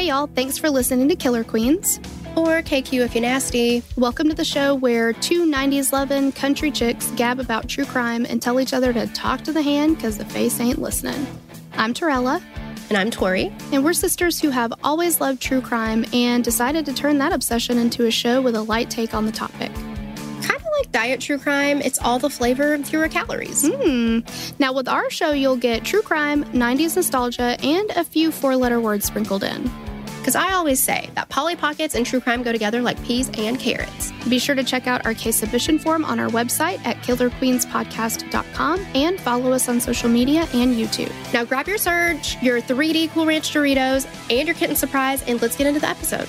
Hey y'all, thanks for listening to Killer Queens. Or KQ if you're nasty. Welcome to the show where two 90s loving country chicks gab about true crime and tell each other to talk to the hand because the face ain't listening. I'm Torella. And I'm Tori. And we're sisters who have always loved true crime and decided to turn that obsession into a show with a light take on the topic. Kind of like diet true crime, it's all the flavor, fewer calories. Now with our show, you'll get true crime, 90s nostalgia, and a few four-letter words sprinkled in. Because I always say that Polly Pockets and true crime go together like peas and carrots. Be sure to check out our case submission form on our website at killerqueenspodcast.com and follow us on social media and YouTube. Now grab your Surge, your 3D Cool Ranch Doritos, and your Kitten Surprise, and let's get into the episode.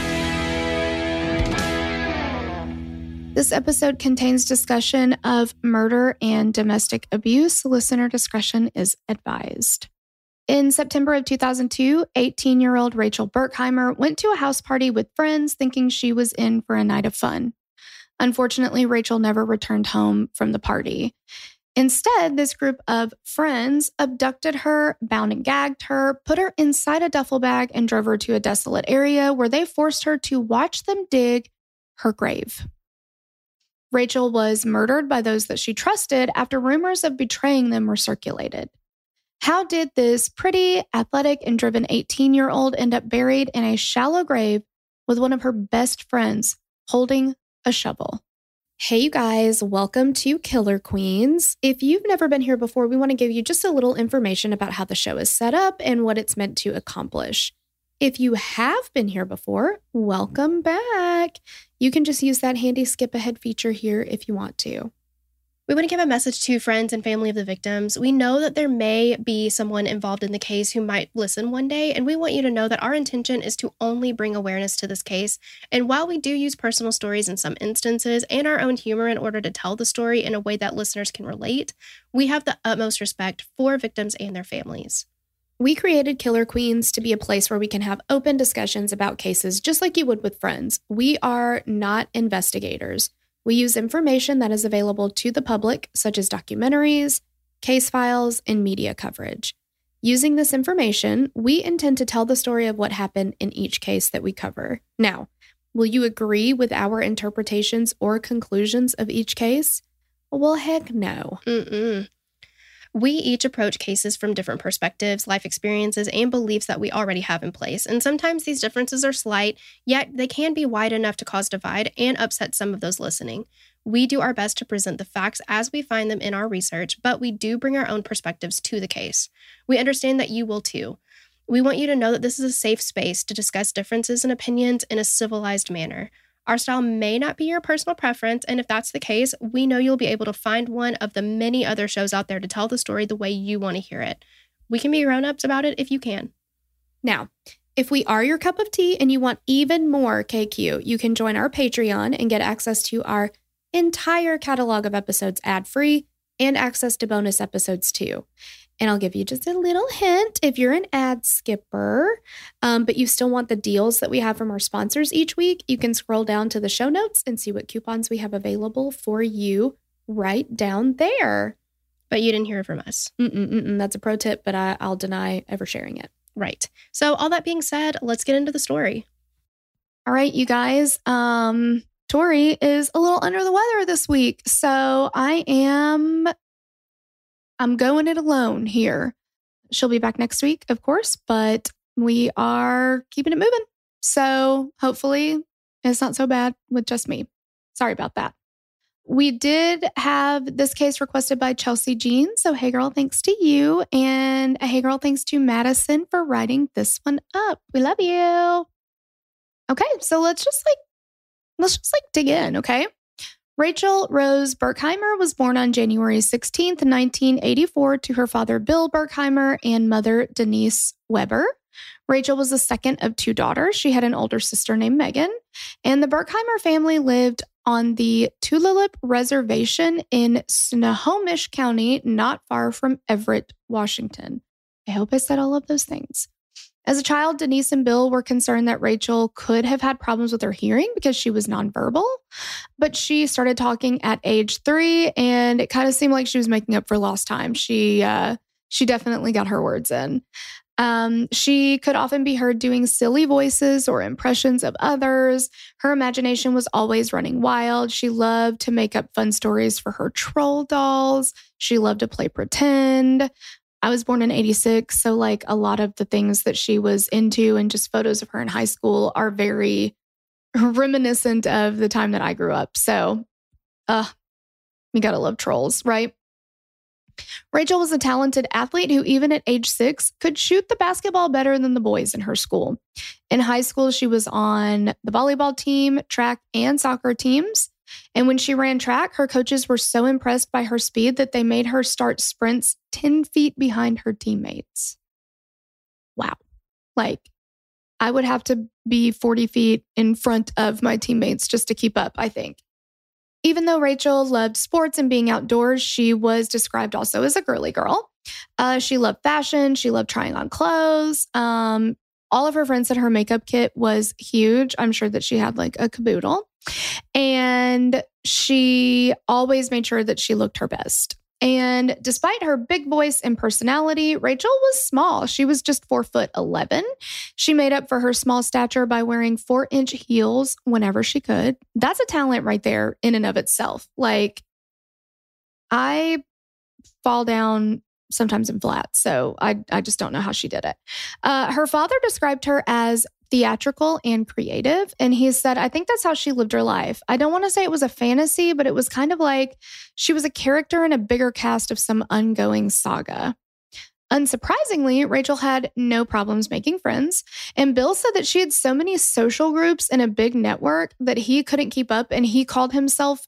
This episode contains discussion of murder and domestic abuse. Listener discretion is advised. In September of 2002, 18-year-old Rachel Berkheimer went to a house party with friends thinking she was in for a night of fun. Unfortunately, Rachel never returned home from the party. Instead, this group of friends abducted her, bound and gagged her, put her inside a duffel bag, and drove her to a desolate area where they forced her to watch them dig her grave. Rachel was murdered by those that she trusted after rumors of betraying them were circulated. How did this pretty, athletic, and driven 18-year-old end up buried in a shallow grave with one of her best friends holding a shovel? Hey, you guys, welcome to Killer Queens. If you've never been here before, we want to give you just a little information about how the show is set up and what it's meant to accomplish. If you have been here before, welcome back. You can just use that handy skip ahead feature here if you want to. We want to give a message to friends and family of the victims. We know that there may be someone involved in the case who might listen one day, and we want you to know that our intention is to only bring awareness to this case. And while we do use personal stories in some instances and our own humor in order to tell the story in a way that listeners can relate, we have the utmost respect for victims and their families. We created Killer Queens to be a place where we can have open discussions about cases just like you would with friends. We are not investigators. We use information that is available to the public, such as documentaries, case files, and media coverage. Using this information, we intend to tell the story of what happened in each case that we cover. Now, will you agree with our interpretations or conclusions of each case? Well, heck no. We each approach cases from different perspectives, life experiences, and beliefs that we already have in place. And sometimes these differences are slight, yet they can be wide enough to cause divide and upset some of those listening. We do our best to present the facts as we find them in our research, but we do bring our own perspectives to the case. We understand that you will too. We want you to know that this is a safe space to discuss differences and opinions in a civilized manner. Our style may not be your personal preference, and if that's the case, we know you'll be able to find one of the many other shows out there to tell the story the way you want to hear it. We can be grown-ups about it if you can. Now, if we are your cup of tea and you want even more KQ, you can join our Patreon and get access to our entire catalog of episodes ad-free and access to bonus episodes too. And I'll give you just a little hint if you're an ad skipper, but you still want the deals that we have from our sponsors each week, you can scroll down to the show notes and see what coupons we have available for you right down there. But you didn't hear it from us. That's a pro tip, but I'll deny ever sharing it. Right. So all that being said, let's get into the story. All right, you guys. Tori is a little under the weather this week, so I'm going it alone here. She'll be back next week, of course, but we are keeping it moving. So hopefully it's not so bad with just me. Sorry about that. We did have this case requested by Chelsea Jean. So hey girl, thanks to you. And a hey girl, thanks to Madison for writing this one up. We love you. Okay, so let's just dig in, okay? Rachel Rose Berkheimer was born on January 16th, 1984 to her father, Bill Berkheimer, and mother, Denise Weber. Rachel was the second of two daughters. She had an older sister named Megan, and the Berkheimer family lived on the Tulalip Reservation in Snohomish County, not far from Everett, Washington. I hope I said all of those things. As a child, Denise and Bill were concerned that Rachel could have had problems with her hearing because she was nonverbal, but she started talking at age 3, and it kind of seemed like she was making up for lost time. She definitely got her words in. She could often be heard doing silly voices or impressions of others. Her imagination was always running wild. She loved to make up fun stories for her troll dolls. She loved to play pretend. I was born in 86, so like a lot of the things that she was into and just photos of her in high school are very reminiscent of the time that I grew up. So, you gotta love trolls, right? Rachel was a talented athlete who, even at age 6, could shoot the basketball better than the boys in her school. In high school, she was on the volleyball team, track, and soccer teams. And when she ran track, her coaches were so impressed by her speed that they made her start sprints 10 feet behind her teammates. Wow. Like, I would have to be 40 feet in front of my teammates just to keep up, I think. Even though Rachel loved sports and being outdoors, she was described also as a girly girl. She loved fashion. She loved trying on clothes. All of her friends said her makeup kit was huge. I'm sure that she had like a caboodle. And she always made sure that she looked her best. And despite her big voice and personality, Rachel was small. She was just 4'11". She made up for her small stature by wearing 4-inch heels whenever she could. That's a talent right there in and of itself. Like, I fall down sometimes in flats, so I just don't know how she did it. Her father described her as theatrical and creative. And he said, I think that's how she lived her life. I don't want to say it was a fantasy, but it was kind of like she was a character in a bigger cast of some ongoing saga. Unsurprisingly, Rachel had no problems making friends. And Bill said that she had so many social groups and a big network that he couldn't keep up. And he called himself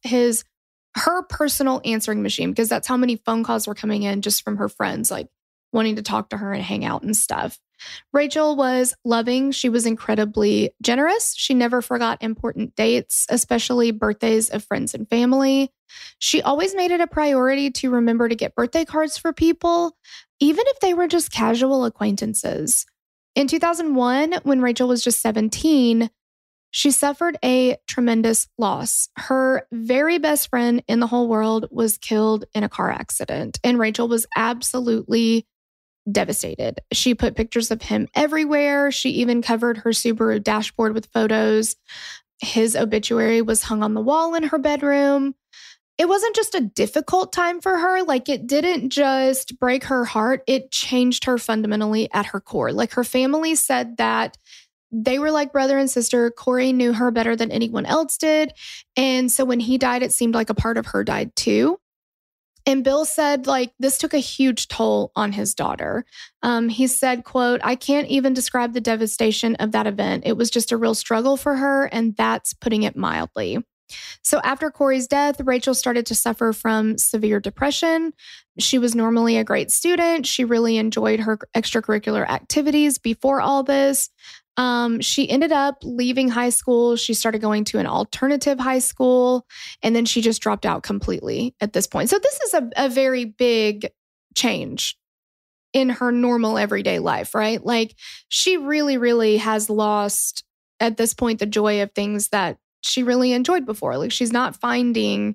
her personal answering machine, because that's how many phone calls were coming in just from her friends, like wanting to talk to her and hang out and stuff. Rachel was loving. She was incredibly generous. She never forgot important dates, especially birthdays of friends and family. She always made it a priority to remember to get birthday cards for people, even if they were just casual acquaintances. In 2001, when Rachel was just 17, she suffered a tremendous loss. Her very best friend in the whole world was killed in a car accident, and Rachel was absolutely devastated. She put pictures of him everywhere. She even covered her Subaru dashboard with photos. His obituary was hung on the wall in her bedroom. It wasn't just a difficult time for her. Like, it didn't just break her heart. It changed her fundamentally at her core. Like, her family said that they were like brother and sister. Corey knew her better than anyone else did. And so when he died, it seemed like a part of her died too. And Bill said, like, this took a huge toll on his daughter. He said, quote, I can't even describe the devastation of that event. It was just a real struggle for her, and that's putting it mildly. So after Corey's death, Rachel started to suffer from severe depression. She was normally a great student. She really enjoyed her extracurricular activities before all this. She ended up leaving high school. She started going to an alternative high school, and then she just dropped out completely at this point. So this is a very big change in her normal everyday life, right? Like, she really, really has lost at this point the joy of things that she really enjoyed before. Like, she's not finding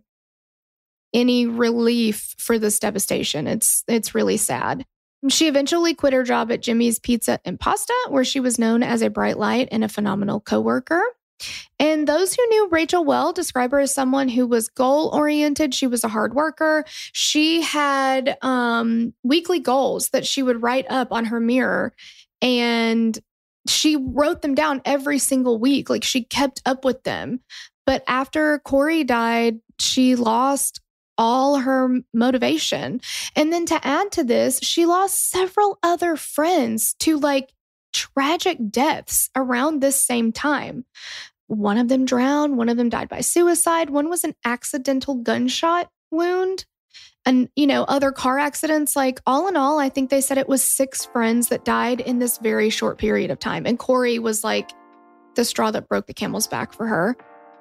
any relief for this devastation. It's really sad. She eventually quit her job at Jimmy's Pizza and Pasta, where she was known as a bright light and a phenomenal coworker. And those who knew Rachel well describe her as someone who was goal-oriented. She was a hard worker. She had weekly goals that she would write up on her mirror, and she wrote them down every single week. Like, she kept up with them. But after Corey died, she lost all her motivation. And then to add to this, she lost several other friends to like tragic deaths around this same time. One of them drowned. One of them died by suicide. One was an accidental gunshot wound. And, other car accidents. Like, all in all, I think they said it was 6 friends that died in this very short period of time. And Corey was like the straw that broke the camel's back for her.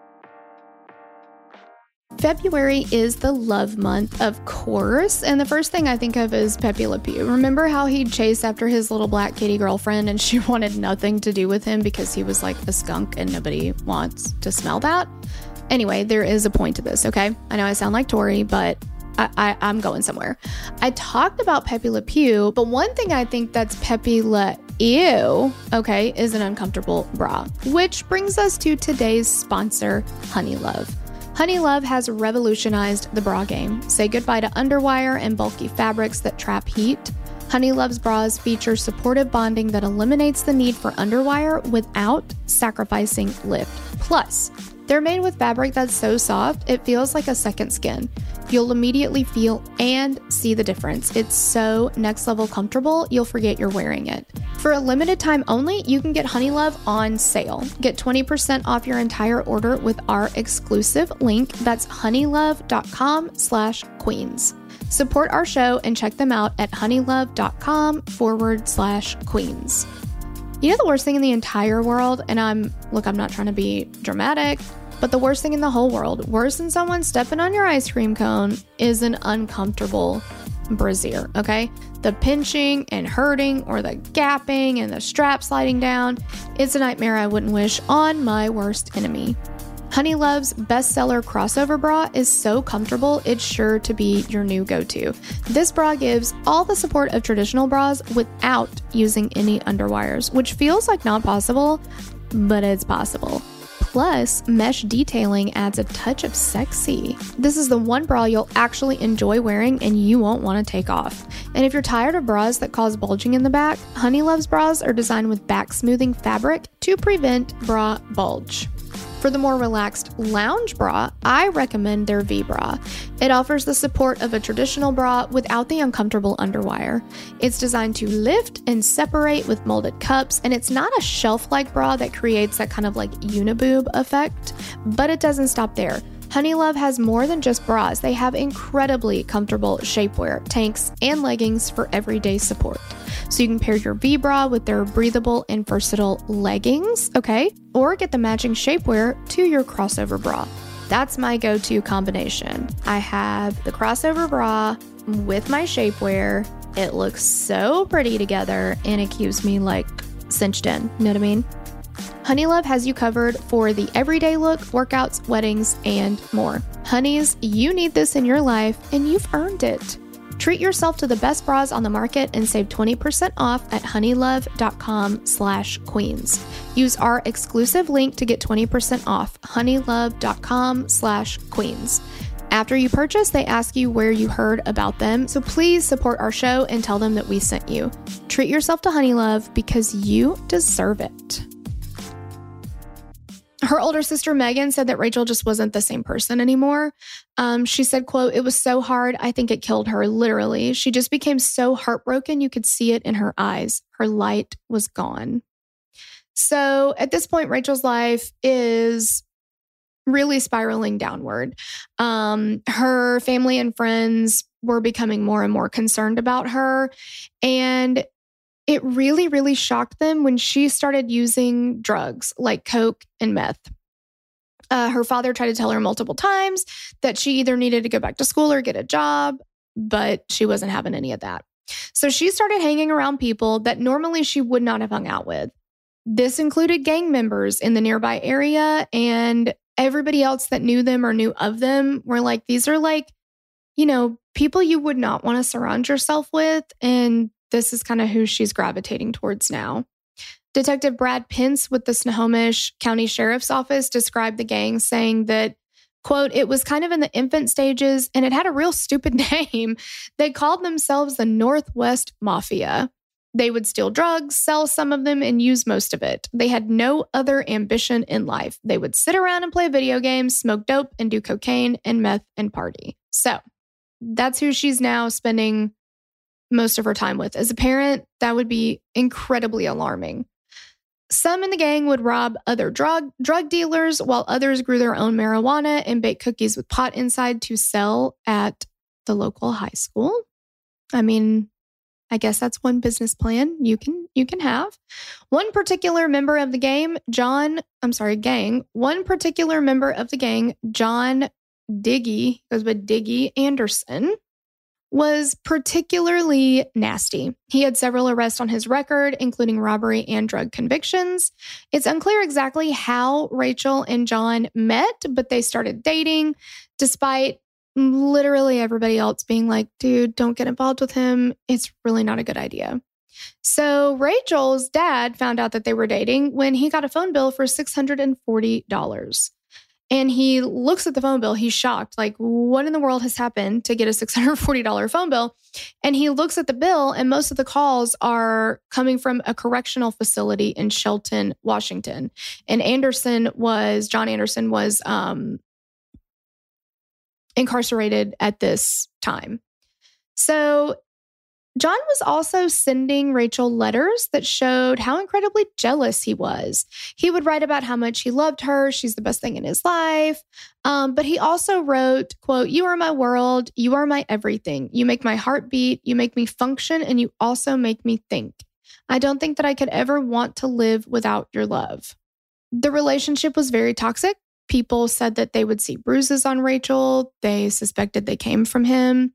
February is the love month, of course, and the first thing I think of is Pepe Le Pew. Remember how he'd chase after his little black kitty girlfriend and she wanted nothing to do with him because he was like a skunk and nobody wants to smell that? Anyway, there is a point to this, okay? I know I sound like Tori, but I'm going somewhere. I talked about Pepe Le Pew, but one thing I think that's Pepe Le Ew, okay, is an uncomfortable bra, which brings us to today's sponsor, Honeylove. Honeylove has revolutionized the bra game. Say goodbye to underwire and bulky fabrics that trap heat. Honeylove's bras feature supportive bonding that eliminates the need for underwire without sacrificing lift. Plus, they're made with fabric that's so soft, it feels like a second skin. You'll immediately feel and see the difference. It's so next level comfortable, you'll forget you're wearing it. For a limited time only, you can get Honeylove on sale. Get 20% off your entire order with our exclusive link. That's honeylove.com/queens. Support our show and check them out at honeylove.com/queens. You know the worst thing in the entire world, and I'm not trying to be dramatic, but the worst thing in the whole world, worse than someone stepping on your ice cream cone, is an uncomfortable brassiere, okay? The pinching and hurting or the gapping and the strap sliding down, it's a nightmare I wouldn't wish on my worst enemy. Honeylove's bestseller crossover bra is so comfortable, it's sure to be your new go-to. This bra gives all the support of traditional bras without using any underwires, which feels like not possible, but it's possible. Plus, mesh detailing adds a touch of sexy. This is the one bra you'll actually enjoy wearing and you won't want to take off. And if you're tired of bras that cause bulging in the back, Honeylove's bras are designed with back smoothing fabric to prevent bra bulge. For the more relaxed lounge bra, I recommend their V-Bra. It offers the support of a traditional bra without the uncomfortable underwire. It's designed to lift and separate with molded cups, and it's not a shelf-like bra that creates that kind of like uniboob effect, but it doesn't stop there. Honeylove has more than just bras. They have incredibly comfortable shapewear, tanks, and leggings for everyday support. So you can pair your V-Bra with their breathable and versatile leggings, okay? Or get the matching shapewear to your crossover bra. That's my go-to combination. I have the crossover bra with my shapewear. It looks so pretty together and it keeps me like cinched in, you know what I mean? Honeylove has you covered for the everyday look, workouts, weddings, and more. Honeys, you need this in your life and you've earned it. Treat yourself to the best bras on the market and save 20% off at honeylove.com/queens. Use our exclusive link to get 20% off, honeylove.com/queens. After you purchase, they ask you where you heard about them, so please support our show and tell them that we sent you. Treat yourself to Honeylove because you deserve it. Her older sister, Megan, said that Rachel just wasn't the same person anymore. She said, quote, "It was so hard. I think it killed her, literally. She just became so heartbroken. You could see it in her eyes. Her light was gone." So at this point, Rachel's life is really spiraling downward. Her family and friends were becoming more and more concerned about her. And it really, really shocked them when she started using drugs like coke and meth. Her father tried to tell her multiple times that she either needed to go back to school or get a job, but she wasn't having any of that. So she started hanging around people that normally she would not have hung out with. This included gang members in the nearby area, and everybody else that knew them or knew of them were like, these are like, you know, people you would not want to surround yourself with. And this is kind of who she's gravitating towards now. Detective Brad Pence with the Snohomish County Sheriff's Office described the gang, saying that, quote, "It was kind of in the infant stages and it had a real stupid name. They called themselves the Northwest Mafia. They would steal drugs, sell some of them, and use most of it. They had no other ambition in life. They would sit around and play video games, smoke dope, and do cocaine and meth and party." So that's who she's now spending most of her time with. As a parent, that would be incredibly alarming. Some in the gang would rob other drug dealers, while others grew their own marijuana and baked cookies with pot inside to sell at the local high school. I mean, I guess that's one business plan you can have. One particular member of the gang, John Diggy, goes by Diggy Anderson, was particularly nasty. He had several arrests on his record, including robbery and drug convictions. It's unclear exactly how Rachel and John met, but they started dating. Despite literally everybody else being like, dude, don't get involved with him. It's really not a good idea. So Rachel's dad found out that they were dating when he got a phone bill for $640. And he looks at the phone bill. He's shocked. Like, what in the world has happened to get a $640 phone bill? And he looks at the bill, and most of the calls are coming from a correctional facility in Shelton, Washington. And John Anderson was incarcerated at this time. So John was also sending Rachel letters that showed how incredibly jealous he was. He would write about how much he loved her. She's the best thing in his life. But he also wrote, quote, "You are my world. You are my everything. You make my heart beat. You make me function. And you also make me think. I don't think that I could ever want to live without your love." The relationship was very toxic. People said that they would see bruises on Rachel. They suspected they came from him.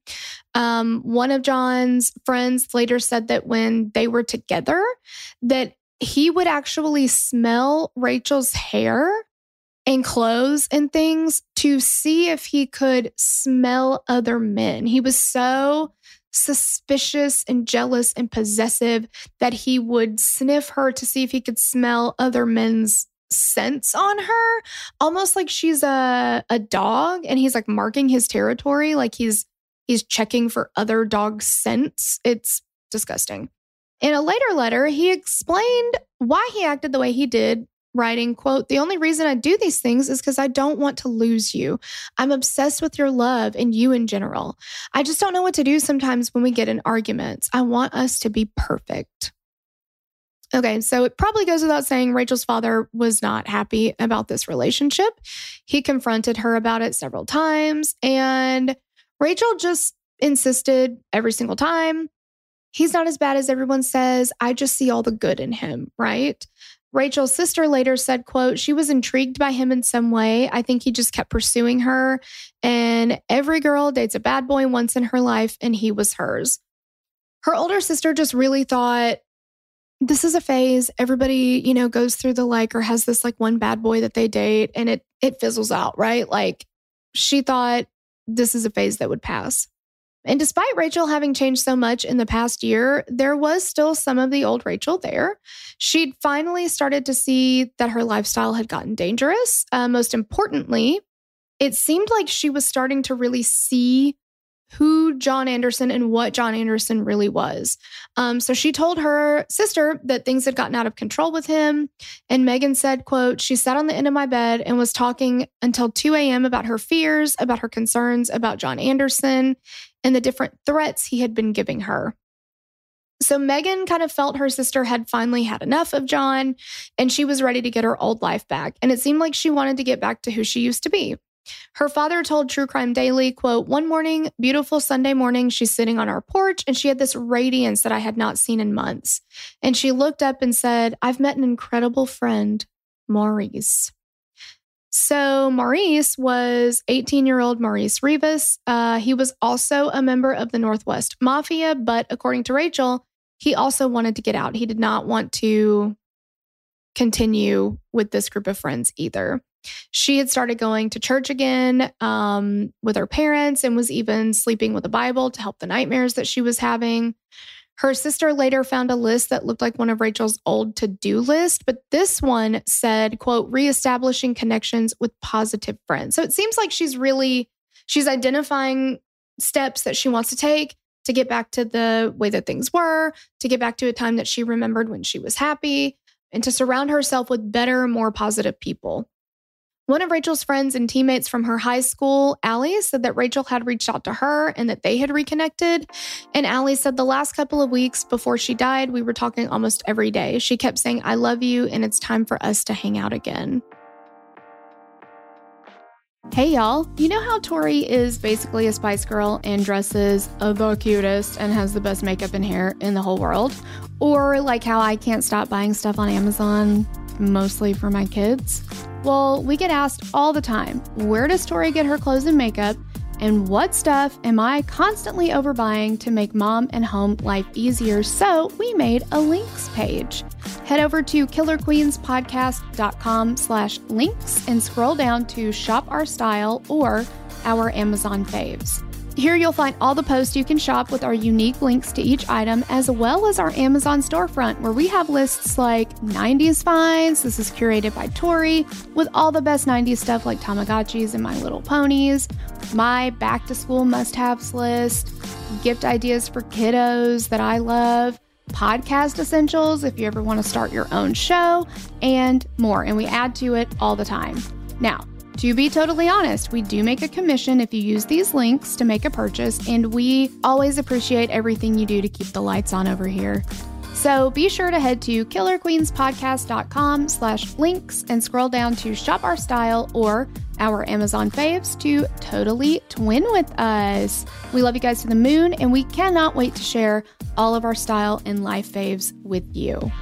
One of John's friends later said that when they were together, that he would actually smell Rachel's hair and clothes and things to see if he could smell other men. He was so suspicious and jealous and possessive that he would sniff her to see if he could smell other men's scents on her, almost like she's a dog, and he's like marking his territory, like he's checking for other dog scents. It's disgusting. In a later letter, he explained why he acted the way he did, writing, quote, "The only reason I do these things is because I don't want to lose you. I'm obsessed with your love and you in general. I just don't know what to do sometimes when we get in arguments. I want us to be perfect." Okay, so it probably goes without saying Rachel's father was not happy about this relationship. He confronted her about it several times, and Rachel just insisted every single time, "He's not as bad as everyone says. I just see all the good in him," right? Rachel's sister later said, quote, "She was intrigued by him in some way. I think he just kept pursuing her, and every girl dates a bad boy once in her life, and he was hers." Her older sister just really thought, this is a phase. Everybody, goes through the or has this one bad boy that they date, and it fizzles out, right? Like, she thought this is a phase that would pass. And despite Rachel having changed so much in the past year, there was still some of the old Rachel there. She'd finally started to see that her lifestyle had gotten dangerous. Most importantly, it seemed like she was starting to really see who John Anderson and what John Anderson really was. So she told her sister that things had gotten out of control with him. And Megan said, quote, "She sat on the end of my bed and was talking until 2 a.m. about her fears, about her concerns about John Anderson and the different threats he had been giving her." So Megan kind of felt her sister had finally had enough of John, and she was ready to get her old life back. And it seemed like she wanted to get back to who she used to be. Her father told True Crime Daily, quote, "One morning, beautiful Sunday morning, she's sitting on our porch and she had this radiance that I had not seen in months. And she looked up and said, 'I've met an incredible friend, Maurice.'" So Maurice was 18-year-old Maurice Rivas. He was also a member of the Northwest Mafia, but according to Rachel, he also wanted to get out. He did not want to continue with this group of friends either. She had started going to church again with her parents and was even sleeping with a Bible to help the nightmares that she was having. Her sister later found a list that looked like one of Rachel's old to-do list, but this one said, quote, "Reestablishing connections with positive friends." So it seems like she's identifying steps that she wants to take to get back to the way that things were, to get back to a time that she remembered when she was happy, and to surround herself with better, more positive people. One of Rachel's friends and teammates from her high school, Allie, said that Rachel had reached out to her and that they had reconnected. And Allie said the last couple of weeks before she died, we were talking almost every day. She kept saying, "I love you, and it's time for us to hang out again." Hey, y'all. You know how Tori is basically a Spice Girl and dresses the cutest and has the best makeup and hair in the whole world? Or like how I can't stop buying stuff on Amazon, mostly for my kids? Well, we get asked all the time, where does Tori get her clothes and makeup? And what stuff am I constantly overbuying to make mom and home life easier? So we made a links page. Head over to killerqueenspodcast.com/links and scroll down to shop our style or our Amazon faves. Here you'll find all the posts you can shop with our unique links to each item, as well as our Amazon storefront, where we have lists like 90s finds. This is curated by Tori, with all the best 90s stuff like Tamagotchis and My Little Ponies, my back to school must-haves list, gift ideas for kiddos that I love, podcast essentials if you ever want to start your own show, and more. And we add to it all the time. Now, to be totally honest, we do make a commission if you use these links to make a purchase, and we always appreciate everything you do to keep the lights on over here. So be sure to head to killerqueenspodcast.com/links and scroll down to shop our style or our Amazon faves to totally twin with us. We love you guys to the moon, and we cannot wait to share all of our style and life faves with you.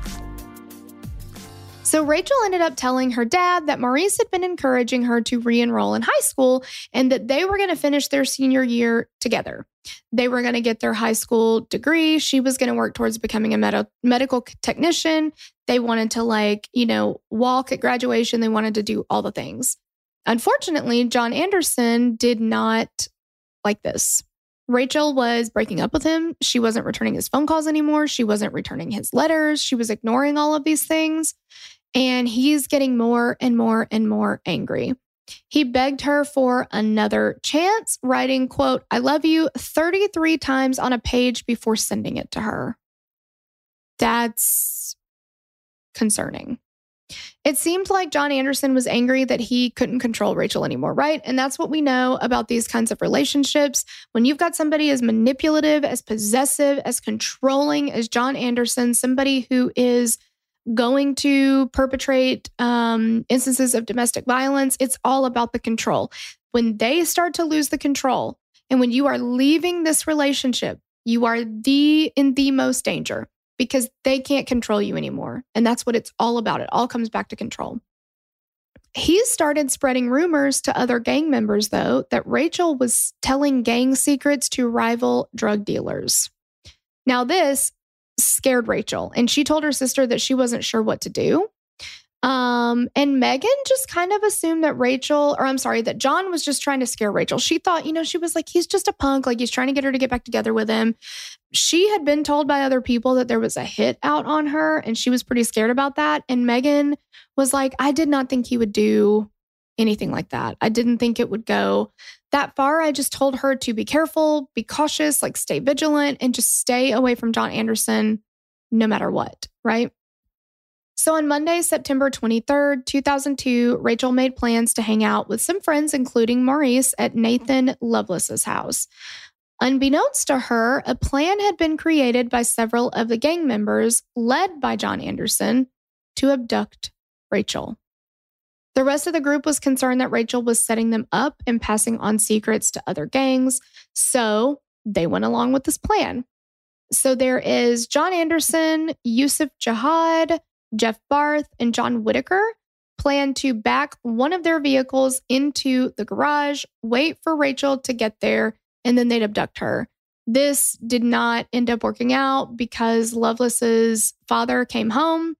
So Rachel ended up telling her dad that Maurice had been encouraging her to re-enroll in high school and that they were going to finish their senior year together. They were going to get their high school degree. She was going to work towards becoming a medical technician. They wanted to walk at graduation. They wanted to do all the things. Unfortunately, John Anderson did not like this. Rachel was breaking up with him. She wasn't returning his phone calls anymore. She wasn't returning his letters. She was ignoring all of these things. And he's getting more and more and more angry. He begged her for another chance, writing, quote, "I love you" 33 times on a page before sending it to her. That's concerning. It seemed like John Anderson was angry that he couldn't control Rachel anymore, right? And that's what we know about these kinds of relationships. When you've got somebody as manipulative, as possessive, as controlling as John Anderson, somebody who is going to perpetrate instances of domestic violence, it's all about the control. When they start to lose the control, and when you are leaving this relationship, you are in the most danger, because they can't control you anymore. And that's what it's all about. It all comes back to control. He started spreading rumors to other gang members, though, that Rachel was telling gang secrets to rival drug dealers. Now, this scared Rachel, and she told her sister that she wasn't sure what to do. And Megan just kind of assumed that John was just trying to scare Rachel. She thought, she was like, he's just a punk. Like, he's trying to get her to get back together with him. She had been told by other people that there was a hit out on her, and she was pretty scared about that. And Megan was like, I did not think he would do anything like that. I didn't think it would go that far. I just told her to be careful, be cautious, stay vigilant, and just stay away from John Anderson no matter what, right? So on Monday, September 23rd, 2002, Rachel made plans to hang out with some friends, including Maurice, at Nathan Lovelace's house. Unbeknownst to her, a plan had been created by several of the gang members, led by John Anderson, to abduct Rachel. The rest of the group was concerned that Rachel was setting them up and passing on secrets to other gangs, so they went along with this plan. So there is John Anderson, Yusuf Jihad, Jeff Barth, and John Whitaker plan to back one of their vehicles into the garage, wait for Rachel to get there, and then they'd abduct her. This did not end up working out because Lovelace's father came home.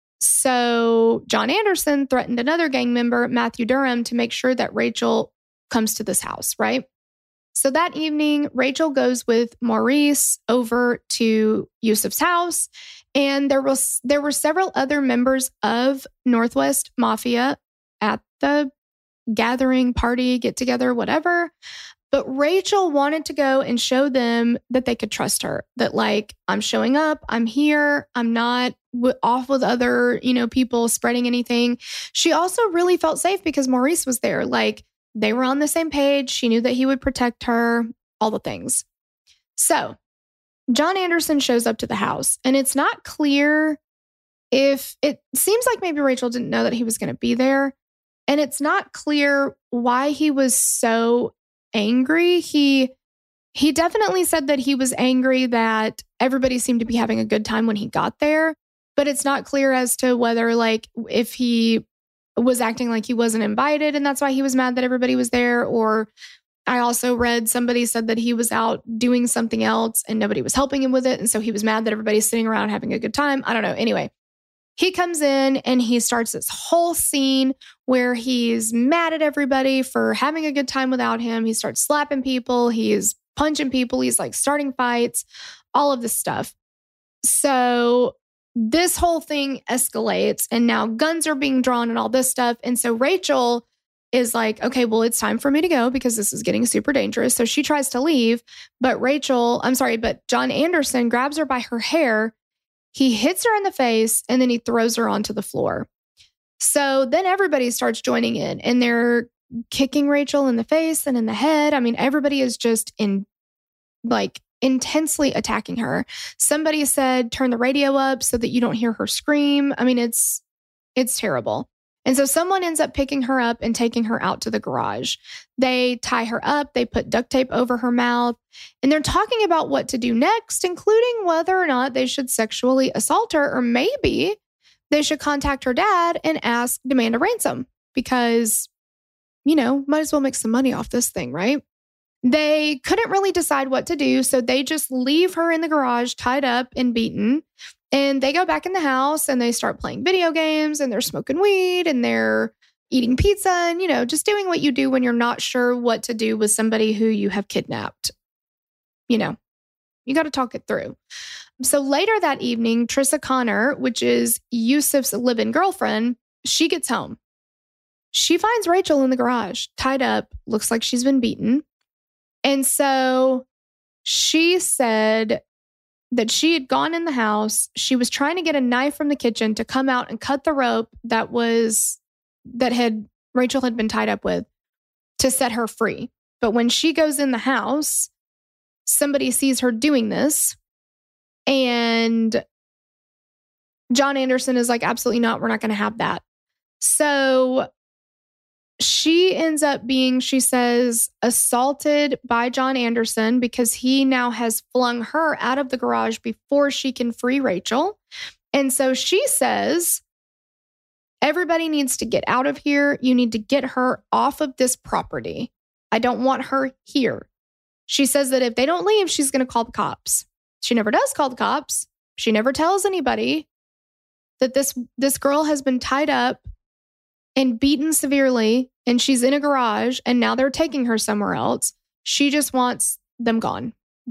So John Anderson threatened another gang member, Matthew Durham, to make sure that Rachel comes to this house, right? So that evening, Rachel goes with Maurice over to Yusuf's house, and there were several other members of Northwest Mafia at the gathering, party, get together, whatever. But Rachel wanted to go and show them that they could trust her, that I'm showing up, I'm here, I'm not off with other, people spreading anything. She also really felt safe because Maurice was there. They were on the same page. She knew that he would protect her, all the things. So John Anderson shows up to the house, and it's not clear if it seems like maybe Rachel didn't know that he was going to be there. And it's not clear why he was so angry. He definitely said that he was angry that everybody seemed to be having a good time when he got there. But it's not clear as to whether if he was acting like he wasn't invited and that's why he was mad that everybody was there. Or I also read somebody said that he was out doing something else and nobody was helping him with it. And so he was mad that everybody's sitting around having a good time. I don't know. Anyway, He comes in and he starts this whole scene where he's mad at everybody for having a good time without him. He starts slapping people. He's punching people. He's like starting fights, all of this stuff. So this whole thing escalates and now guns are being drawn and all this stuff. And so Rachel is like, okay, well, it's time for me to go because this is getting super dangerous. So she tries to leave, but John Anderson grabs her by her hair. He hits her in the face and then he throws her onto the floor. So then everybody starts joining in and they're kicking Rachel in the face and in the head. I mean, everybody is just intensely attacking her. Somebody said, turn the radio up so that you don't hear her scream. I mean, it's terrible. And so someone ends up picking her up and taking her out to the garage. They tie her up, they put duct tape over her mouth, and they're talking about what to do next, including whether or not they should sexually assault her, or maybe they should contact her dad and demand a ransom because, might as well make some money off this thing, right? They couldn't really decide what to do, so they just leave her in the garage tied up and beaten. And they go back in the house and they start playing video games and they're smoking weed and they're eating pizza and, just doing what you do when you're not sure what to do with somebody who you have kidnapped. You got to talk it through. So later that evening, Trissa Connor, which is Yusuf's live-in girlfriend, she gets home. She finds Rachel in the garage, tied up, looks like she's been beaten. And so she said that she had gone in the house. She was trying to get a knife from the kitchen to come out and cut the rope Rachel had been tied up with to set her free. But when she goes in the house, somebody sees her doing this. And John Anderson is like, absolutely not. We're not going to have that. So she ends up being, she says, assaulted by John Anderson because he now has flung her out of the garage before she can free Rachel. And so she says, everybody needs to get out of here. You need to get her off of this property. I don't want her here. She says that if they don't leave, she's going to call the cops. She never does call the cops. She never tells anybody that this girl has been tied up and beaten severely, and she's in a garage, and now they're taking her somewhere else. She just wants them gone.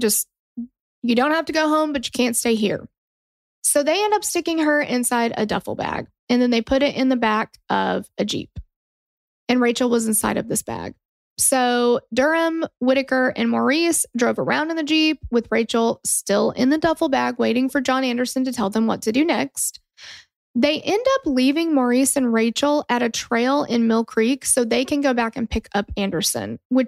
You don't have to go home, but you can't stay here. So they end up sticking her inside a duffel bag, and then they put it in the back of a Jeep. And Rachel was inside of this bag. So Durham, Whitaker, and Maurice drove around in the Jeep with Rachel still in the duffel bag, waiting for John Anderson to tell them what to do next. They end up leaving Maurice and Rachel at a trail in Mill Creek so they can go back and pick up Anderson, which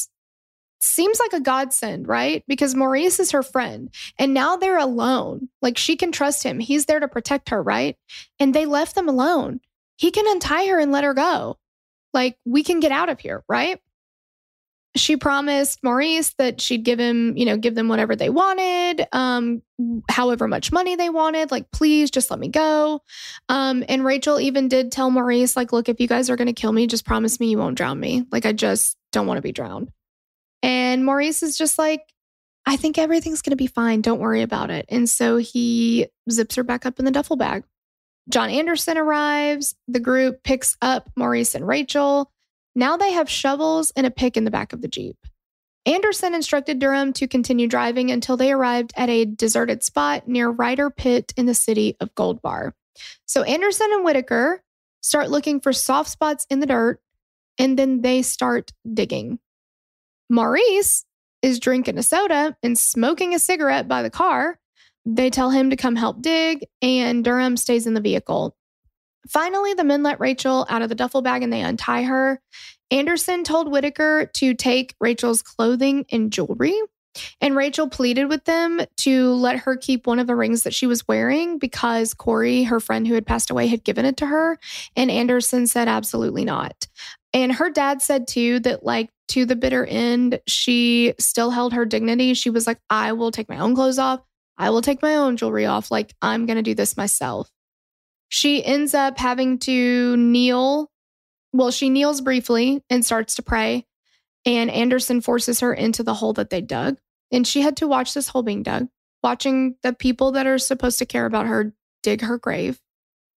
seems like a godsend, right? Because Maurice is her friend and now they're alone. Like she can trust him. He's there to protect her, right? And they left them alone. He can untie her and let her go. Like we can get out of here, right? She promised Maurice that she'd give them whatever they wanted, however much money they wanted. Like, please just let me go. And Rachel even did tell Maurice, like, look, if you guys are going to kill me, just promise me you won't drown me. Like, I just don't want to be drowned. And Maurice is just like, I think everything's going to be fine. Don't worry about it. And so he zips her back up in the duffel bag. John Anderson arrives. The group picks up Maurice and Rachel. Now they have shovels and a pick in the back of the Jeep. Anderson instructed Durham to continue driving until they arrived at a deserted spot near Ryder Pit in the city of Gold Bar. So Anderson and Whitaker start looking for soft spots in the dirt, and then they start digging. Maurice is drinking a soda and smoking a cigarette by the car. They tell him to come help dig, and Durham stays in the vehicle. Finally, the men let Rachel out of the duffel bag and they untie her. Anderson told Whitaker to take Rachel's clothing and jewelry, and Rachel pleaded with them to let her keep one of the rings that she was wearing because Corey, her friend who had passed away, had given it to her. And Anderson said absolutely not. And her dad said too that, like, to the bitter end, she still held her dignity. She was like, I will take my own clothes off. I will take my own jewelry off. Like, I'm going to do this myself. She ends up having to kneel. Well, she kneels briefly and starts to pray. And Anderson forces her into the hole that they dug. And she had to watch this hole being dug, watching the people that are supposed to care about her dig her grave.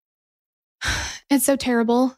It's so terrible.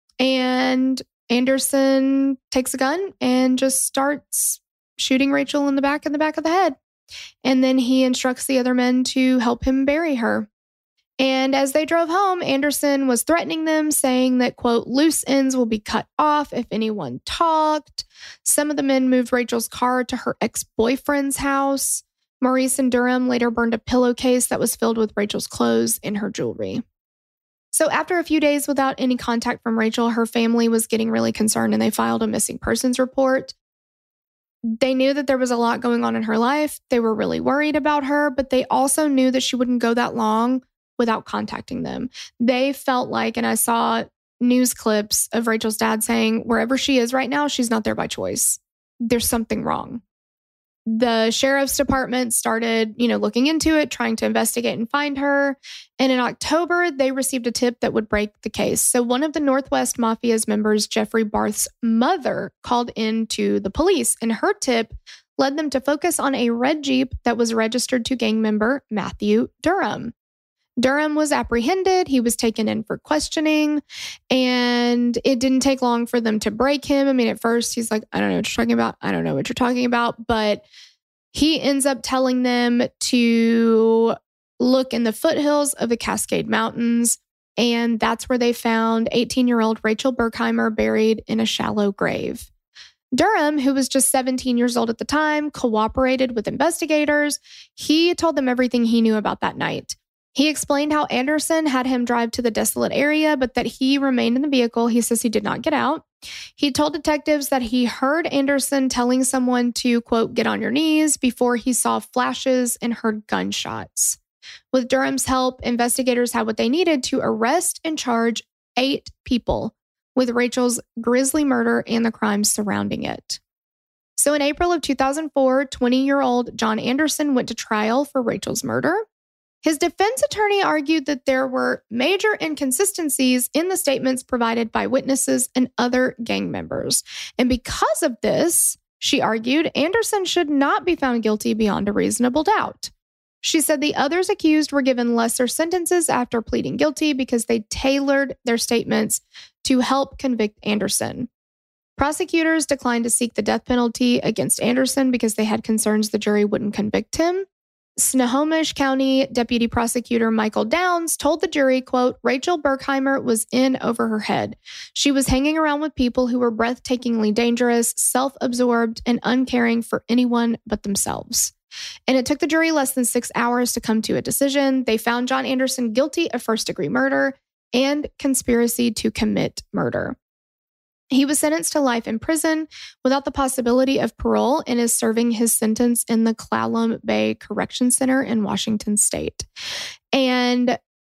And Anderson takes a gun and just starts shooting Rachel in the back of the head. And then he instructs the other men to help him bury her. And as they drove home, Anderson was threatening them, saying that, quote, loose ends will be cut off if anyone talked. Some of the men moved Rachel's car to her ex-boyfriend's house. Maurice and Durham later burned a pillowcase that was filled with Rachel's clothes and her jewelry. So after a few days without any contact from Rachel, her family was getting really concerned and they filed a missing persons report. They knew that there was a lot going on in her life. They were really worried about her, but they also knew that she wouldn't go that long without contacting them. They felt like, and I saw news clips of Rachel's dad saying, wherever she is right now, she's not there by choice. There's something wrong. The sheriff's department started, looking into it, trying to investigate and find her. And in October, they received a tip that would break the case. So one of the Northwest Mafia's members, Jeffrey Barth's mother, called in to the police, and her tip led them to focus on a red Jeep that was registered to gang member Matthew Durham. Durham was apprehended. He was taken in for questioning, and it didn't take long for them to break him. I mean, at first he's like, I don't know what you're talking about. I don't know what you're talking about. But he ends up telling them to look in the foothills of the Cascade Mountains. And that's where they found 18-year-old Rachel Berkheimer buried in a shallow grave. Durham, who was just 17 years old at the time, cooperated with investigators. He told them everything he knew about that night. He explained how Anderson had him drive to the desolate area, but that he remained in the vehicle. He says he did not get out. He told detectives that he heard Anderson telling someone to, quote, get on your knees before he saw flashes and heard gunshots. With Durham's help, investigators had what they needed to arrest and charge 8 people with Rachel's grisly murder and the crimes surrounding it. So in April of 2004, 20-year-old John Anderson went to trial for Rachel's murder. His defense attorney argued that there were major inconsistencies in the statements provided by witnesses and other gang members. And because of this, she argued, Anderson should not be found guilty beyond a reasonable doubt. She said the others accused were given lesser sentences after pleading guilty because they tailored their statements to help convict Anderson. Prosecutors declined to seek the death penalty against Anderson because they had concerns the jury wouldn't convict him. Snohomish County Deputy Prosecutor Michael Downs told the jury, quote, Rachel Berkheimer was in over her head. She was hanging around with people who were breathtakingly dangerous, self-absorbed, and uncaring for anyone but themselves. And it took the jury less than 6 hours to come to a decision. They found John Anderson guilty of first-degree murder and conspiracy to commit murder. He was sentenced to life in prison without the possibility of parole and is serving his sentence in the Clallam Bay Correction Center in Washington State. And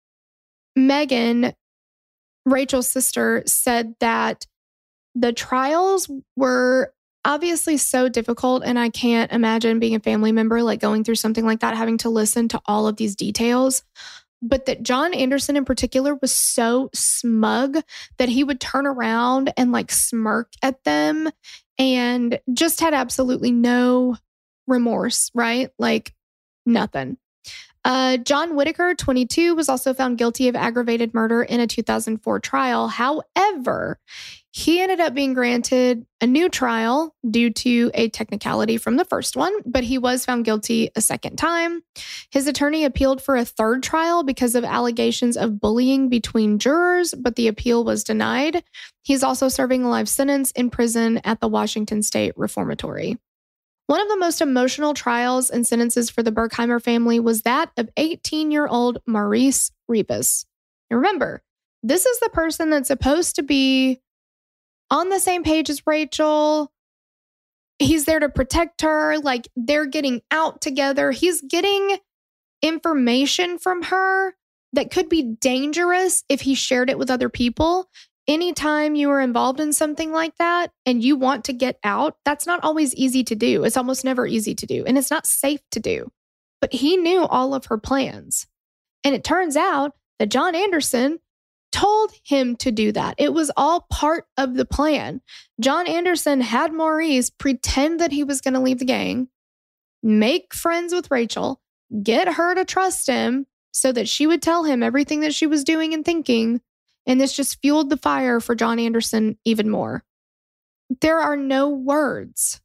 Megan, Rachel's sister, said that the trials were obviously so difficult, and I can't imagine being a family member like going through something like that, having to listen to all of these details. But that John Anderson in particular was so smug that he would turn around and like smirk at them and just had absolutely no remorse, right? Like nothing. John Whitaker, 22, was also found guilty of aggravated murder in a 2004 trial. However, he ended up being granted a new trial due to a technicality from the first one, but he was found guilty a second time. His attorney appealed for a third trial because of allegations of bullying between jurors, but the appeal was denied. He's also serving a life sentence in prison at the Washington State Reformatory. One of the most emotional trials and sentences for the Berkheimer family was that of 18-year-old Maurice Rebus. And remember, this is the person that's supposed to be on the same page as Rachel. He's there to protect her. Like, they're getting out together. He's getting information from her that could be dangerous if he shared it with other people. Anytime you are involved in something like that and you want to get out, that's not always easy to do. It's almost never easy to do, and it's not safe to do. But he knew all of her plans. And it turns out that John Anderson told him to do that. It was all part of the plan. John Anderson had Maurice pretend that he was going to leave the gang, make friends with Rachel, get her to trust him so that she would tell him everything that she was doing and thinking, And this just fueled the fire for John Anderson even more. There are no words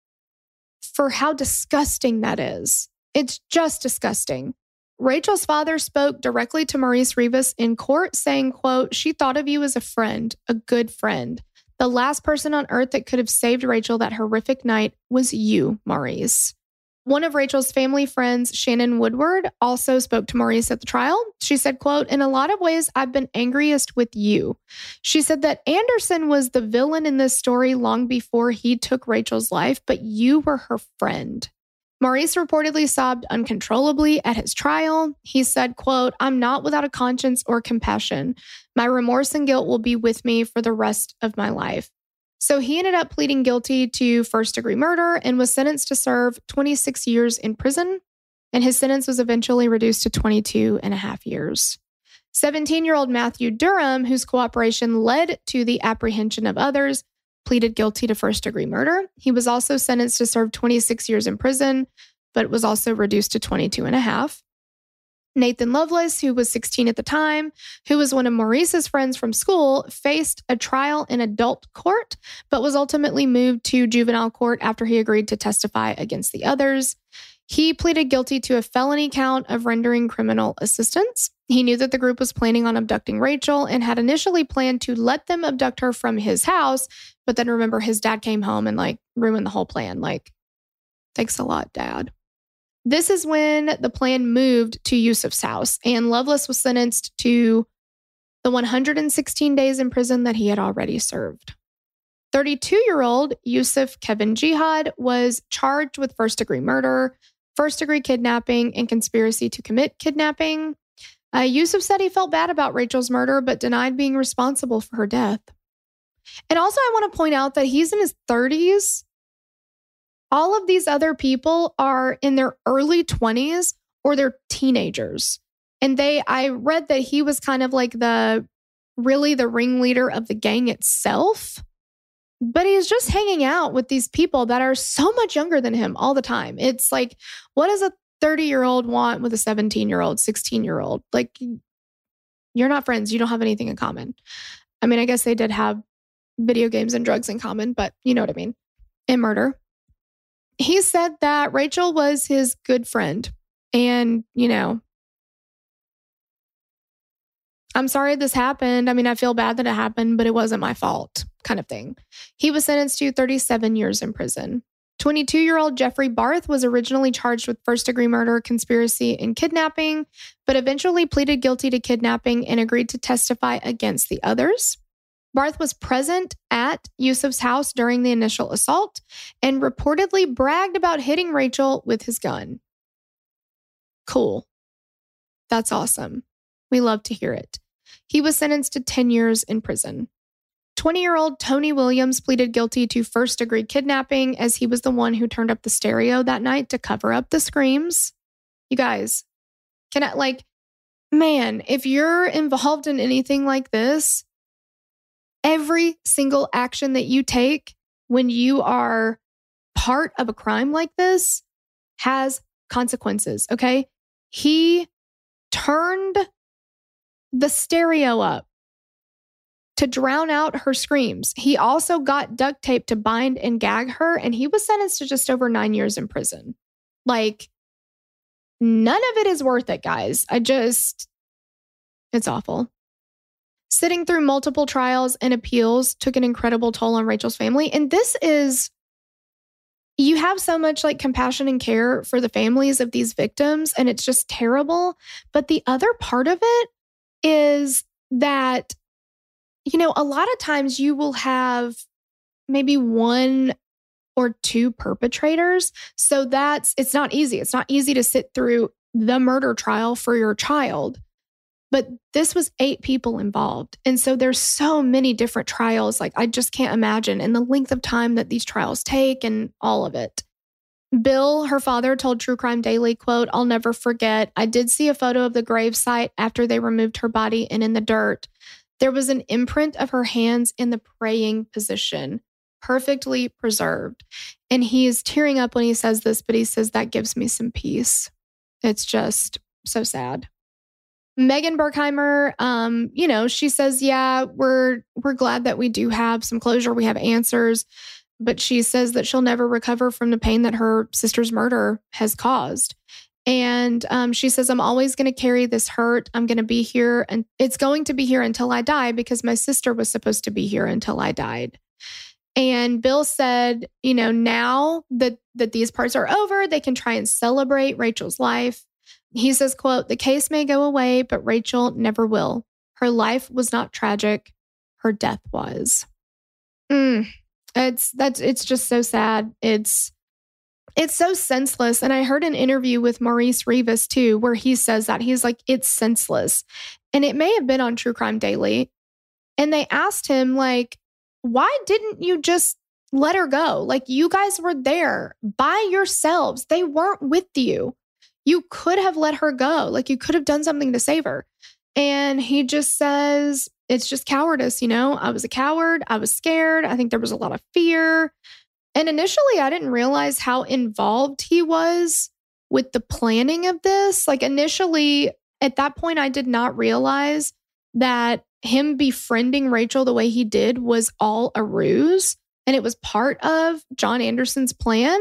for how disgusting that is. It's just disgusting. Rachel's father spoke directly to Maurice Rivas in court saying, quote, "She thought of you as a friend, a good friend. The last person on earth that could have saved Rachel that horrific night was you, Maurice." One of Rachel's family friends, Shannon Woodward, also spoke to Maurice at the trial. She said, quote, "In a lot of ways, I've been angriest with you." She said that Anderson was the villain in this story long before he took Rachel's life, but you were her friend. Maurice reportedly sobbed uncontrollably at his trial. He said, quote, "I'm not without a conscience or compassion. My remorse and guilt will be with me for the rest of my life." So he ended up pleading guilty to first-degree murder and was sentenced to serve 26 years in prison, and his sentence was eventually reduced to 22 and a half years. 17-year-old Matthew Durham, whose cooperation led to the apprehension of others, pleaded guilty to first-degree murder. He was also sentenced to serve 26 years in prison, but was also reduced to 22 and a half. Nathan Lovelace, who was 16 at the time, who was one of Maurice's friends from school, faced a trial in adult court, but was ultimately moved to juvenile court after he agreed to testify against the others. He pleaded guilty to a felony count of rendering criminal assistance. He knew that the group was planning on abducting Rachel and had initially planned to let them abduct her from his house, but then remember his dad came home and ruined the whole plan. Thanks a lot, Dad. This is when the plan moved to Yusuf's house, and Lovelace was sentenced to the 116 days in prison that he had already served. 32-year-old Yusuf Kevin Jihad was charged with first-degree murder, first-degree kidnapping, and conspiracy to commit kidnapping. Yusuf said he felt bad about Rachel's murder, but denied being responsible for her death. And also, I want to point out that he's in his 30s. All of these other people are in their early 20s or they're teenagers. And I read that he was kind of like the ringleader of the gang itself. But he's just hanging out with these people that are so much younger than him all the time. It's like, what does a 30-year-old want with a 17-year-old, 16-year-old? You're not friends. You don't have anything in common. I mean, I guess they did have video games and drugs in common, but you know what I mean. And murder. He said that Rachel was his good friend. And, I'm sorry this happened. I mean, I feel bad that it happened, but it wasn't my fault, kind of thing. He was sentenced to 37 years in prison. 22-year-old Jeffrey Barth was originally charged with first-degree murder, conspiracy, and kidnapping, but eventually pleaded guilty to kidnapping and agreed to testify against the others. Barth was present at Yusuf's house during the initial assault and reportedly bragged about hitting Rachel with his gun. Cool. That's awesome. We love to hear it. He was sentenced to 10 years in prison. 20-year-old Tony Williams pleaded guilty to first-degree kidnapping as he was the one who turned up the stereo that night to cover up the screams. You guys, if you're involved in anything like this, every single action that you take when you are part of a crime like this has consequences, okay? He turned the stereo up to drown out her screams. He also got duct tape to bind and gag her, and he was sentenced to just over 9 years in prison. None of it is worth it, guys. It's awful. Sitting through multiple trials and appeals took an incredible toll on Rachel's family. And you have so much compassion and care for the families of these victims, and it's just terrible. But the other part of it is that, a lot of times you will have maybe one or two perpetrators. So it's not easy. It's not easy to sit through the murder trial for your child. But this was 8 people involved. And so there's so many different trials. I just can't imagine. And the length of time that these trials take and all of it. Bill, her father, told True Crime Daily, quote, "I'll never forget. I did see a photo of the gravesite after they removed her body and in the dirt. There was an imprint of her hands in the praying position, perfectly preserved." And he is tearing up when he says this, but he says that gives me some peace. It's just so sad. Megan Berkheimer, she says, yeah, we're glad that we do have some closure. We have answers. But she says that she'll never recover from the pain that her sister's murder has caused. And she says, I'm always going to carry this hurt. I'm going to be here, and it's going to be here until I die because my sister was supposed to be here until I died. And Bill said, now that these parts are over, they can try and celebrate Rachel's life. He says, quote, the case may go away, but Rachel never will. Her life was not tragic. Her death was. It's just so sad. It's so senseless. And I heard an interview with Maurice Rivas too, where he says that he's like, it's senseless. And it may have been on True Crime Daily. And they asked him like, why didn't you just let her go? Like, you guys were there by yourselves. They weren't with you. You could have let her go. Like, you could have done something to save her. And he just says, it's just cowardice. I was a coward. I was scared. I think there was a lot of fear. And initially, I didn't realize how involved he was with the planning of this. Like, initially, at that point, I did not realize that him befriending Rachel the way he did was all a ruse. And it was part of John Anderson's plan.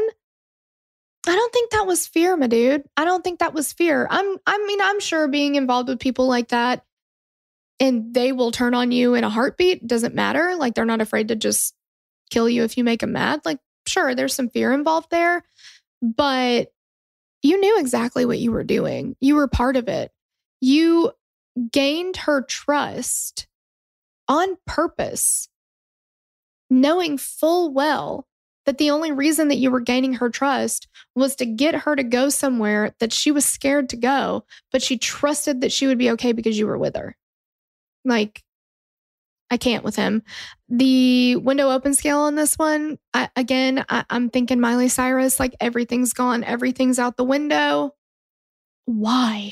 I don't think that was fear, my dude. I don't think that was fear. I'm sure being involved with people like that and they will turn on you in a heartbeat. Doesn't matter. Like, they're not afraid to just kill you if you make them mad. Like, sure, there's some fear involved there, but you knew exactly what you were doing. You were part of it. You gained her trust on purpose, knowing full well that the only reason that you were gaining her trust was to get her to go somewhere that she was scared to go, but she trusted that she would be okay because you were with her. Like, I can't with him. The window open scale on this one, I'm thinking Miley Cyrus, like, everything's gone, everything's out the window. Why?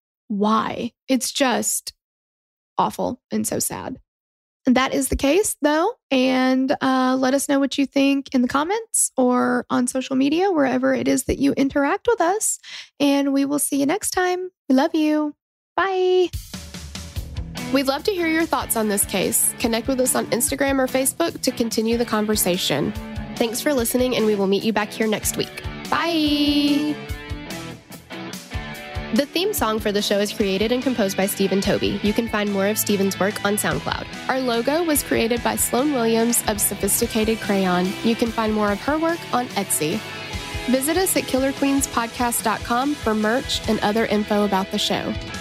It's just awful and so sad. That is the case, though. And let us know what you think in the comments or on social media, wherever it is that you interact with us. And we will see you next time. We love you. Bye. We'd love to hear your thoughts on this case. Connect with us on Instagram or Facebook to continue the conversation. Thanks for listening, and we will meet you back here next week. Bye. The theme song for the show is created and composed by Stephen Toby. You can find more of Stephen's work on SoundCloud. Our logo was created by Sloan Williams of Sophisticated Crayon. You can find more of her work on Etsy. Visit us at KillerQueensPodcast.com for merch and other info about the show.